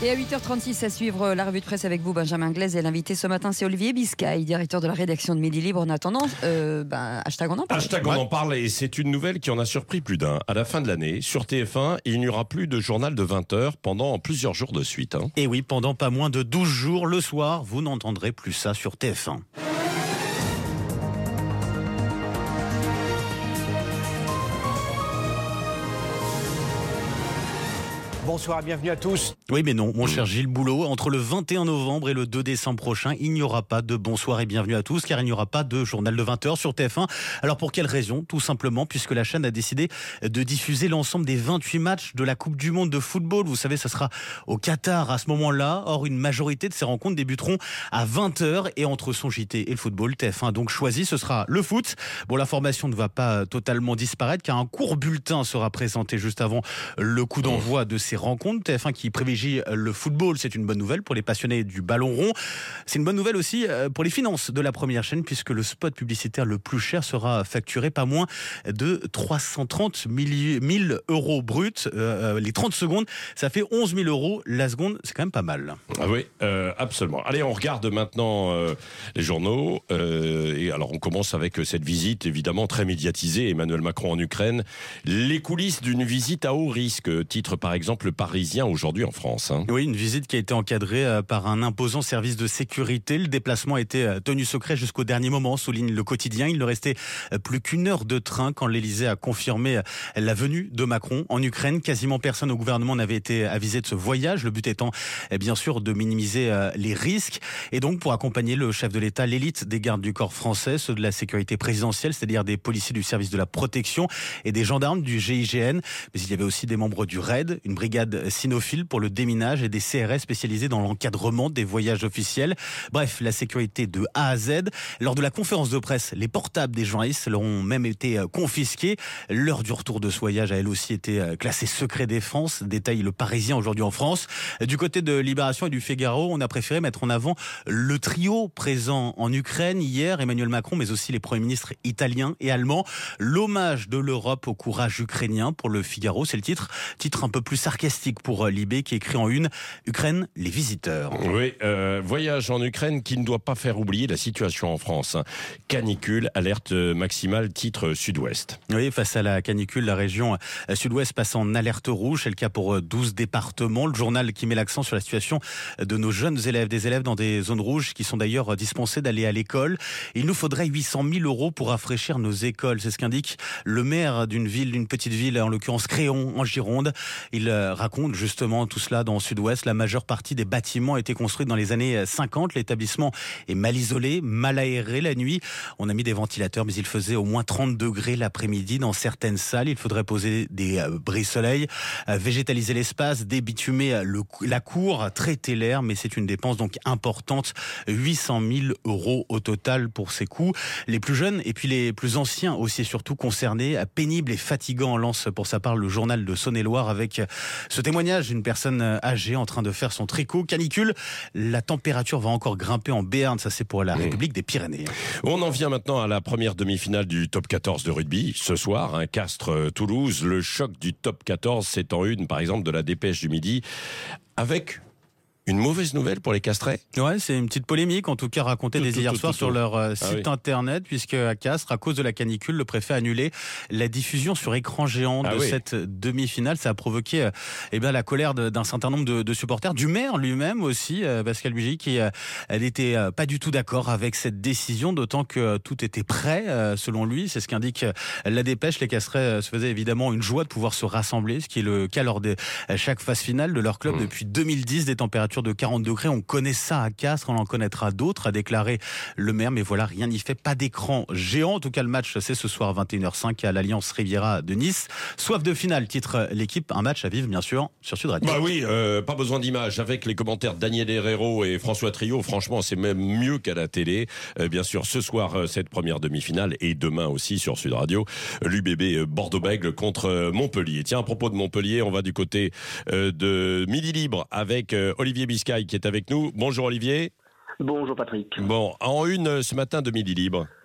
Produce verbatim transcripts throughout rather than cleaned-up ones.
Et à huit heures trente-six, à suivre la revue de presse avec vous, Benjamin Glaise. Et l'invité ce matin, c'est Olivier Biscay, directeur de la rédaction de Midi Libre. En attendant, euh, ben, hashtag on en parle. Hashtag on en parle, et c'est une nouvelle qui en a surpris plus d'un. À la fin de l'année, sur T F un, il n'y aura plus de journal de vingt heures pendant plusieurs jours de suite. Hein. Et oui, pendant pas moins de douze jours, le soir, vous n'entendrez plus ça sur T F un. Bonsoir et bienvenue à tous. Oui mais non, mon cher Gilles Boulot, entre le vingt et un novembre et le deux décembre prochain, il n'y aura pas de bonsoir et bienvenue à tous, car il n'y aura pas de journal de vingt heures sur T F un. Alors pour quelle raison ? Tout simplement puisque la chaîne a décidé de diffuser l'ensemble des vingt-huit matchs de la Coupe du Monde de football. Vous savez, ça sera au Qatar à ce moment-là. Or, une majorité de ces rencontres débuteront à vingt heures, et entre son J T et le football, T F un a donc choisi, ce sera le foot. Bon, l'information ne va pas totalement disparaître, car un court bulletin sera présenté juste avant le coup d'envoi de ces rencontres. T F un qui privilégie le football, c'est une bonne nouvelle pour les passionnés du ballon rond. C'est une bonne nouvelle aussi pour les finances de la première chaîne, puisque le spot publicitaire le plus cher sera facturé pas moins de trois cent trente mille euros bruts. Euh, les trente secondes, ça fait onze mille euros la seconde, c'est quand même pas mal. Ah oui, euh, absolument. Allez, on regarde maintenant euh, les journaux. Euh, et alors, on commence avec cette visite, évidemment, très médiatisée. Emmanuel Macron en Ukraine. Les coulisses d'une visite à haut risque. Titre, par exemple, le Parisien aujourd'hui en France. Hein. Oui, une visite qui a été encadrée par un imposant service de sécurité. Le déplacement a été tenu secret jusqu'au dernier moment, souligne le quotidien. Il ne restait plus qu'une heure de train quand l'Élysée a confirmé la venue de Macron en Ukraine. Quasiment personne au gouvernement n'avait été avisé de ce voyage. Le but étant, bien sûr, de minimiser les risques. Et donc, pour accompagner le chef de l'État, l'élite des gardes du corps français, ceux de la sécurité présidentielle, c'est-à-dire des policiers du service de la protection et des gendarmes du G I G N. Mais il y avait aussi des membres du R A I D, une brigade cynophile pour le déminage et des C R S spécialisés dans l'encadrement des voyages officiels. Bref, la sécurité de A à Z. Lors de la conférence de presse, les portables des journalistes leur ont même été confisqués. L'heure du retour de ce voyage a elle aussi été classée secret défense. Détaille le Parisien aujourd'hui en France. Du côté de Libération et du Figaro, on a préféré mettre en avant le trio présent en Ukraine hier, Emmanuel Macron, mais aussi les premiers ministres italiens et allemands. L'hommage de l'Europe au courage ukrainien pour le Figaro, c'est le titre. Titre un peu plus sarcastique pour Libé, qui écrit en une « Ukraine, les visiteurs ». Oui, euh, voyage en Ukraine qui ne doit pas faire oublier la situation en France. Canicule, alerte maximale, titre Sud-Ouest. Oui, face à la canicule, la région Sud-Ouest passe en alerte rouge. C'est le cas pour douze départements. Le journal qui met l'accent sur la situation de nos jeunes élèves, des élèves dans des zones rouges qui sont d'ailleurs dispensés d'aller à l'école. Il nous faudrait huit cent mille euros pour rafraîchir nos écoles. C'est ce qu'indique le maire d'une ville, d'une petite ville, en l'occurrence Créon, en Gironde. Il raconte justement tout cela dans le Sud-Ouest. La majeure partie des bâtiments a été construite dans les années cinquante. L'établissement est mal isolé, mal aéré la nuit. On a mis des ventilateurs, mais il faisait au moins trente degrés l'après-midi dans certaines salles. Il faudrait poser des brise-soleil, végétaliser l'espace, débitumer le, la cour, traiter l'air, mais c'est une dépense donc importante. huit cent mille euros au total pour ces coûts. Les plus jeunes et puis les plus anciens aussi et surtout concernés, pénible et fatigant, lance pour sa part le journal de Saône-et-Loire avec ce témoignage d'une personne âgée en train de faire son tricot. Canicule, la température va encore grimper en Béarn, ça c'est pour la République des Pyrénées. On en vient maintenant à la première demi-finale du top quatorze de rugby. Ce soir, un Castres-Toulouse, le choc du top quatorze, c'est en une par exemple de la Dépêche du Midi, avec une mauvaise nouvelle pour les Castrais. Ouais, c'est une petite polémique, en tout cas racontée dès hier soir sur leur euh, site ah oui. internet, puisque à Castres, à cause de la canicule, le préfet a annulé la diffusion sur écran géant de ah oui. cette demi-finale. Ça a provoqué euh, eh bien, la colère de, d'un certain nombre de, de supporters, du maire lui-même aussi, euh, Pascal Bugey, qui euh, n'était euh, pas du tout d'accord avec cette décision, d'autant que euh, tout était prêt, euh, selon lui. C'est ce qu'indique euh, la Dépêche. Les Castrais euh, se faisaient évidemment une joie de pouvoir se rassembler, ce qui est le cas lors de euh, chaque phase finale de leur club mmh. depuis deux mille dix, des températures de quarante degrés. On connaît ça à Castres, on en connaîtra d'autres, a déclaré le maire. Mais voilà, rien n'y fait, pas d'écran géant. En tout cas, le match, c'est ce soir vingt et une heures cinq à l'Alliance Riviera de Nice. Soif de finale, titre l'équipe. Un match à vivre, bien sûr, sur Sud Radio. Bah oui, euh, pas besoin d'image. Avec les commentaires de Daniel Herrero et François Trio, franchement, c'est même mieux qu'à la télé. Euh, bien sûr, ce soir, euh, cette première demi-finale, et demain aussi sur Sud Radio, l'U B B Bordeaux-Bègles contre Montpellier. Tiens, à propos de Montpellier, on va du côté euh, de Midi Libre avec euh, Olivier Biscay qui est avec nous. Bonjour Olivier. Bonjour Patrick. Bon, en une ce matin de Midi Libre.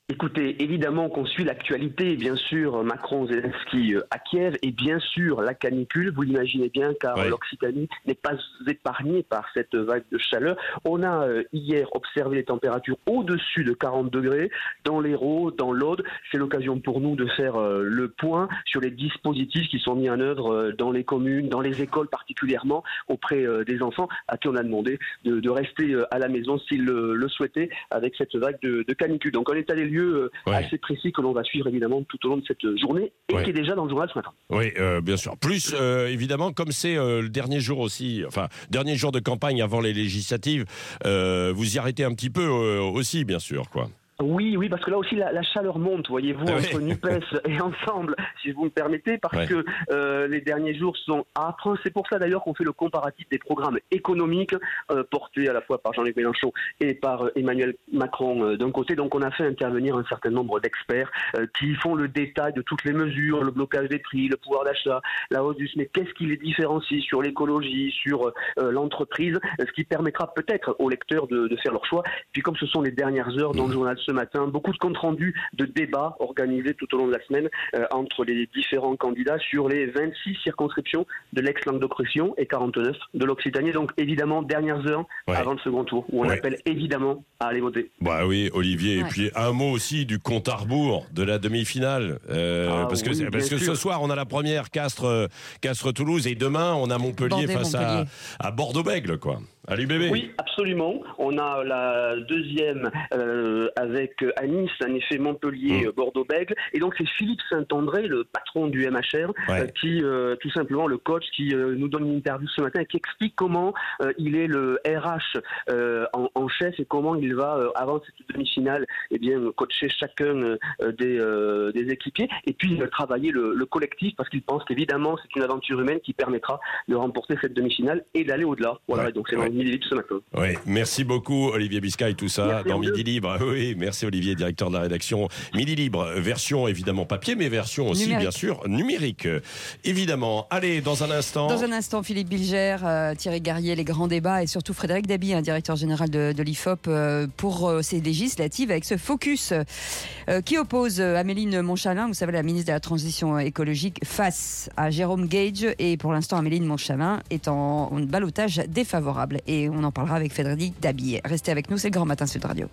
Écoutez, évidemment qu'on suit l'actualité, bien sûr, Macron-Zelensky à Kiev, et bien sûr la canicule, vous l'imaginez bien, car oui. l'Occitanie n'est pas épargnée par cette vague de chaleur. On a euh, hier observé les températures au-dessus de quarante degrés dans l'Hérault, dans l'Aude. C'est l'occasion pour nous de faire euh, le point sur les dispositifs qui sont mis en œuvre euh, dans les communes, dans les écoles particulièrement, auprès euh, des enfants, à qui on a demandé de, de rester euh, à la maison s'ils le, le souhaitaient, avec cette vague de, de canicule. Donc on est à des lieux Ouais. assez précis que l'on va suivre évidemment tout au long de cette journée et ouais. qui est déjà dans le journal ce matin. Oui, euh, bien sûr. Plus euh, évidemment, comme c'est euh, le dernier jour aussi, enfin dernier jour de campagne avant les législatives, euh, vous y arrêtez un petit peu euh, aussi, bien sûr, quoi. Oui, oui, parce que là aussi la, la chaleur monte, voyez-vous, ah entre oui. NUPES et Ensemble, si vous me permettez, parce ouais. que euh, les derniers jours sont âpres. C'est pour ça d'ailleurs qu'on fait le comparatif des programmes économiques euh, portés à la fois par Jean-Luc Mélenchon et par euh, Emmanuel Macron euh, d'un côté. Donc on a fait intervenir un certain nombre d'experts euh, qui font le détail de toutes les mesures, le blocage des prix, le pouvoir d'achat, la hausse du S M I C. Qu'est-ce qui les différencie sur l'écologie, sur euh, l'entreprise, ce qui permettra peut-être aux lecteurs de, de faire leur choix. Puis comme ce sont les dernières heures dans le journal ce matin, beaucoup de comptes rendus de débats organisés tout au long de la semaine euh, entre les différents candidats sur les vingt-six circonscriptions de l'ex-Languedoc-Roussillon et quarante-neuf de l'Occitanie. Donc évidemment, dernières heures ouais. avant le second tour, où on ouais. appelle évidemment à aller voter. Bah oui, Olivier. Ouais. Et puis un mot aussi du compte à rebours de la demi-finale. Euh, ah, parce que, oui, parce que ce soir, on a la première Castres, Castres-Toulouse et demain, on a Montpellier Bordé, face Montpellier. à, à Bordeaux-Bègles, quoi. À l'U B B. Oui, absolument. On a la deuxième euh, avec à Nice, en effet Montpellier, mmh. Bordeaux-Bègles. Et donc c'est Philippe Saint-André, le patron du M H R, ouais. euh, qui, euh, tout simplement, le coach, qui euh, nous donne une interview ce matin et qui explique comment euh, il est le R H euh, en, en chef et comment il va, euh, avant cette demi-finale, eh bien, coacher chacun euh, des, euh, des équipiers et puis euh, travailler le, le collectif parce qu'il pense qu'évidemment c'est une aventure humaine qui permettra de remporter cette demi-finale et d'aller au-delà. Voilà, ouais. donc c'est ouais. Midi Libre ce matin. Oui, merci beaucoup Olivier Biscay, tout ça merci dans Midi Libre. Oui, merci Olivier, directeur de la rédaction Midi Libre, version évidemment papier, mais version aussi numérique. Bien sûr numérique. Évidemment. Allez, dans un instant. Dans un instant, Philippe Bilger, euh, Thierry Garrier, les grands débats et surtout Frédéric Dabi, un directeur général de, de l'I F O P, euh, pour euh, ces législatives avec ce focus euh, qui oppose Améline Montchalin, vous savez, la ministre de la Transition écologique, face à Jérôme Gage. Et pour l'instant, Améline Montchalin est en, en ballottage défavorable. Et on en parlera avec Frédéric Dabi. Restez avec nous, c'est le Grand Matin Sud Radio.